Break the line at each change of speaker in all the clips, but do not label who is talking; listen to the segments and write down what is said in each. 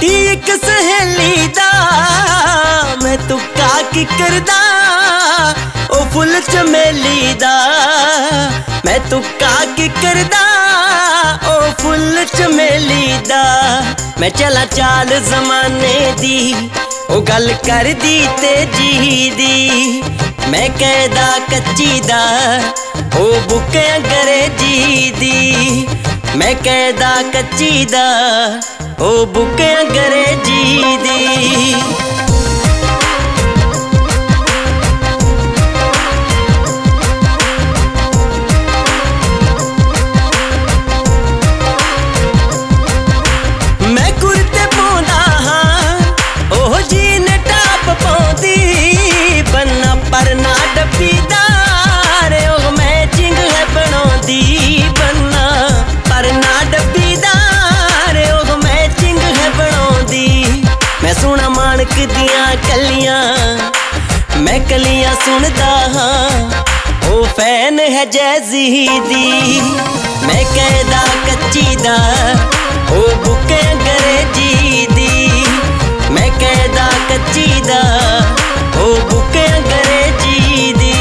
दी एक सहेली दा मैं तुक्का की करदा ओ फुल चमेली दा मैं तुक्का की करदा ओ फुल चमेली दा मैं चला चाल जमाने दी ओ गल कर दी ते जी दी मैं कहदा कच्ची दा ओ बुके अंग्रेजी दी मैं कहदा कच्ची दा ओ बुके अंग्रेजी दी मैं कुर्ते पाउंदा हां ओह जीन टाप पाउंदी बन्ना पर ना डब्बीदार ओह मैचिंग है बनाउंदी बन्ना पर ना डब्बीदार ओह मैचिंग है बनाउंदी मैं सुना मानक दियां कलियां मैं कलियां सुनदा हां ओ फैन है जैज़ी दी मैं कहदा कच्ची दा ओ बुके अंग्रेजी दी मैं कहदा कच्ची दा ओ बुके अंग्रेजी दी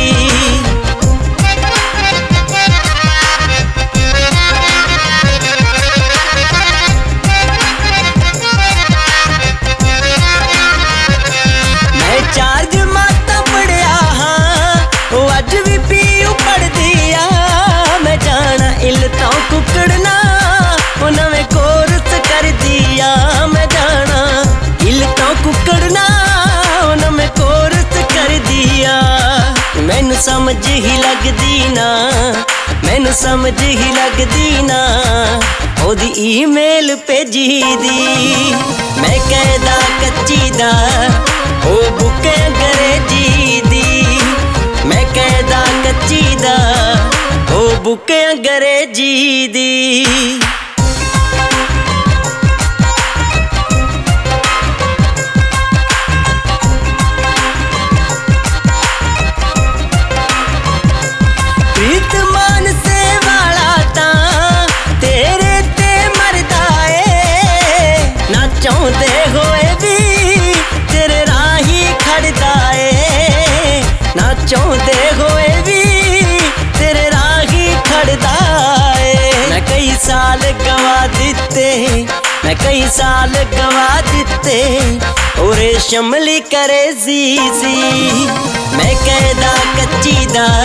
मैं चार जमातां पढ़िया हां ओ अज भी पीयू पढ़दी आ मैं जाना इल तो कुकड़ना ओ नवें कोर्स कर दिया मैं जाना इल तो कुकड़ना ओ नवें कोर्स कर दिया मैनू समझ ही लगदी ना मैनू समझ ही लगदी ना ओदी ईमेल भेजी दी मैं कहदा कच्ची दा ओ बुके अंग्रेजी दी मैं कहदा कच्ची दा ओ बुके अंग्रेजी दी प्रीत मान से वाला तां तेरे ते मरदा ए ना चाहुंदे होए भी तेरे राही खड़दा ए ना चाहुंदे होए भी तेरे राही खड़दा ए मैं कई साल गवा दिते मैं कई साल गवा दिते ओरे शमली करे सी मैं कहदा कच्ची दा